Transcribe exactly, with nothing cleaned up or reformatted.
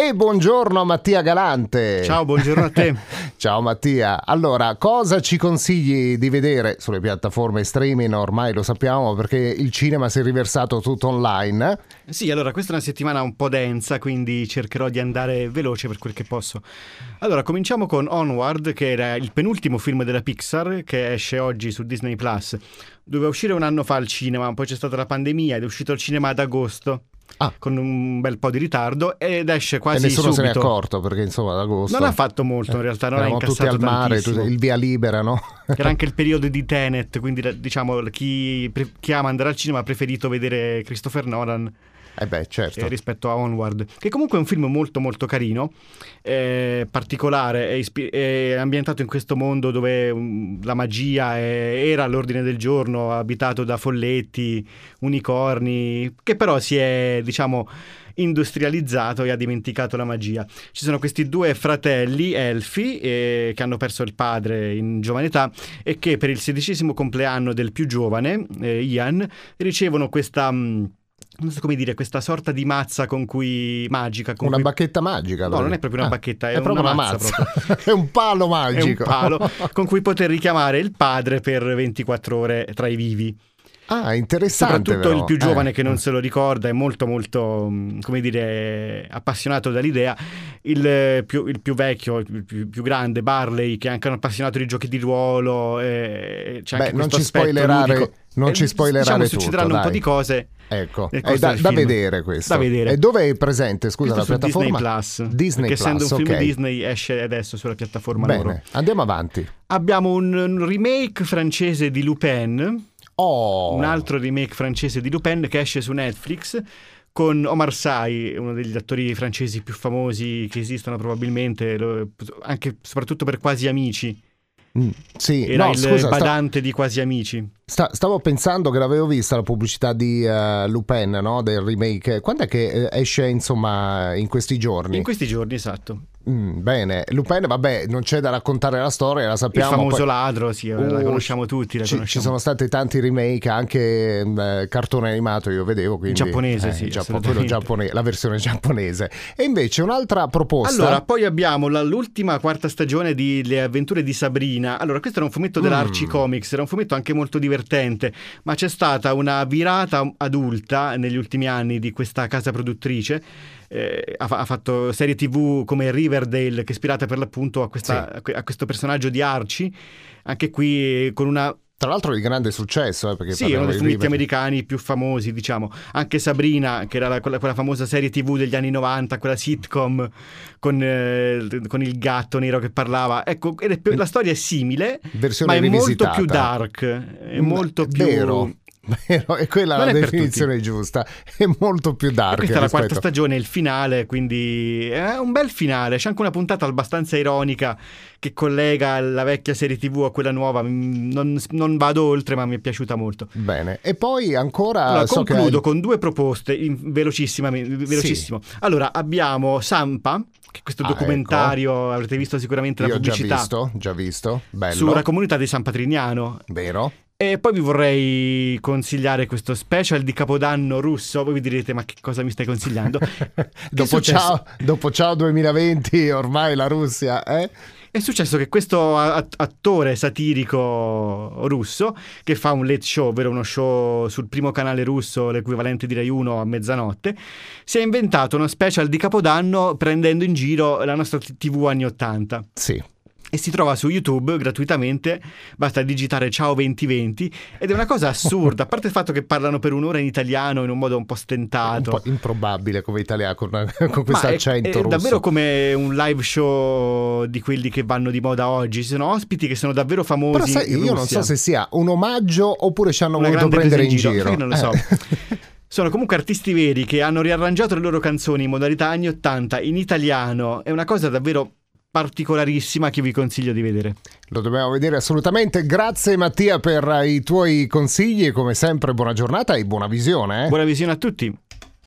E buongiorno a Mattia Galante. Ciao, buongiorno a te. Ciao Mattia. Allora, cosa ci consigli di vedere sulle piattaforme streaming? Ormai lo sappiamo perché il cinema si è riversato tutto online. Sì, allora questa è una settimana un po' densa, quindi cercherò di andare veloce per quel che posso. Allora, cominciamo con Onward, che era il penultimo film della Pixar, che esce oggi su Disney Plus. Doveva uscire un anno fa al cinema, poi c'è stata la pandemia ed è uscito al cinema ad agosto. Ah. Con un bel po' di ritardo ed esce quasi e nessuno subito. se ne è accorto perché insomma ad agosto non ha fatto molto in realtà, non ha incassato tutti al mare, tantissimo. il via libera, no? Era anche il periodo di Tenet, quindi diciamo chi, chi ama andare al cinema ha preferito vedere Christopher Nolan. Eh beh, certo. eh, rispetto a Onward, che comunque è un film molto molto carino, eh, particolare, è, ispi- è ambientato in questo mondo dove um, la magia è, era all'ordine del giorno, abitato da folletti, unicorni, che però si è, diciamo, industrializzato e ha dimenticato la magia. Ci sono questi due fratelli elfi eh, che hanno perso il padre in giovane età e che per il sedicesimo compleanno del più giovane, eh, Ian, ricevono questa... Mh, non so come dire, questa sorta di mazza con cui magica con una cui... bacchetta magica. No, non è proprio una ah, bacchetta, è, è proprio una, una mazza, mazza. Proprio. È un palo magico. È un palo con cui poter richiamare il padre per ventiquattro ore tra i vivi. Ah, interessante. Soprattutto però. il più giovane eh. che non se lo ricorda, è molto molto, come dire, appassionato dall'idea. Il più, il più vecchio, il più, più grande, Barley, che è anche un appassionato di giochi di ruolo, eh, c'è Beh, anche non questo ci aspetto spoilerare, ludico. non eh, ci spoilerare diciamo, tutto, succederanno dai. un po' di cose. Ecco, è da, da, da vedere questo. Da vedere. E dove è presente, scusa, questo la piattaforma? Disney Plus. Disney perché Plus, essendo un film okay. Disney esce adesso sulla piattaforma Bene, loro. andiamo avanti. Abbiamo un, un remake francese di Lupin. Oh. Un altro remake francese di Lupin che esce su Netflix con Omar Sy, uno degli attori francesi più famosi che esistono probabilmente, anche soprattutto per Quasi Amici. Mm, sì, era no, il scusa, badante sta... di Quasi Amici. Sta, stavo pensando che l'avevo vista la pubblicità di uh, Lupin, no? Del remake. Quando è che esce, insomma, in questi giorni? In questi giorni, esatto. Mm, bene, Lupin, vabbè, non c'è da raccontare la storia, la sappiamo. Il famoso poi... ladro, sì, uh, la conosciamo tutti. La ci, conosciamo. ci sono stati tanti remake, anche eh, cartone animato, io vedevo. Quindi, in giapponese, eh, sì, Giappone, quello giappone, la versione giapponese. E invece un'altra proposta. Allora, poi abbiamo la, l'ultima quarta stagione di Le avventure di Sabrina. Allora, questo era un fumetto dell'Archie mm. Comics, era un fumetto anche molto divertente, ma c'è stata una virata adulta negli ultimi anni di questa casa produttrice. Eh, ha, ha fatto serie tv come Riverdale, che è ispirata per l'appunto a, questa, sì. a questo personaggio di Archie, anche qui con una... Tra l'altro di grande successo, eh, perché sì, è uno dei fumetti River. americani più famosi, diciamo. Anche Sabrina, che era la, quella, quella famosa serie tv degli anni novanta, quella sitcom con, eh, con il gatto nero che parlava. Ecco, è, la storia è simile, versione ma è rivisitata. molto più dark, è molto più... Vero. Vero, è quella non la è definizione giusta, è molto più dark. Questa è la rispetto... quarta stagione, il finale, quindi è un bel finale. C'è anche una puntata abbastanza ironica che collega la vecchia serie tv a quella nuova. Non, non vado oltre, ma mi è piaciuta molto. Bene, e poi ancora allora, so concludo che... con due proposte in, velocissimo. Sì. Allora, abbiamo Sampa, che è questo ah, documentario, ecco. Avrete visto sicuramente la Io pubblicità. Già visto, già visto, bello. Sulla comunità di San Patrignano. Vero. E poi vi vorrei consigliare questo special di Capodanno russo. Voi vi direte, ma che cosa mi stai consigliando? dopo, ciao, dopo ciao duemilaventi, ormai la Russia, eh? È successo che questo attore satirico russo, che fa un late show, ovvero uno show sul primo canale russo, l'equivalente di Rai uno a mezzanotte, si è inventato uno special di Capodanno prendendo in giro la nostra tivù anni ottanta. Sì. E si trova su YouTube gratuitamente, basta digitare ciao duemilaventi ed è una cosa assurda, a parte il fatto che parlano per un'ora in italiano in un modo un po' stentato, un po' improbabile come italiano, con, con questo accento è, è russo. Davvero come un live show di quelli che vanno di moda oggi. Ci sono ospiti che sono davvero famosi. Però sai, io Russia. Non so se sia un omaggio oppure ci hanno una voluto prendere in giro, giro. Io non lo so. Eh. Sono comunque artisti veri che hanno riarrangiato le loro canzoni in modalità anni ottanta in italiano. È una cosa davvero particolarissima che vi consiglio di vedere. Lo dobbiamo vedere assolutamente. Grazie Mattia per i tuoi consigli e come sempre buona giornata e buona visione. Eh? Buona visione a tutti.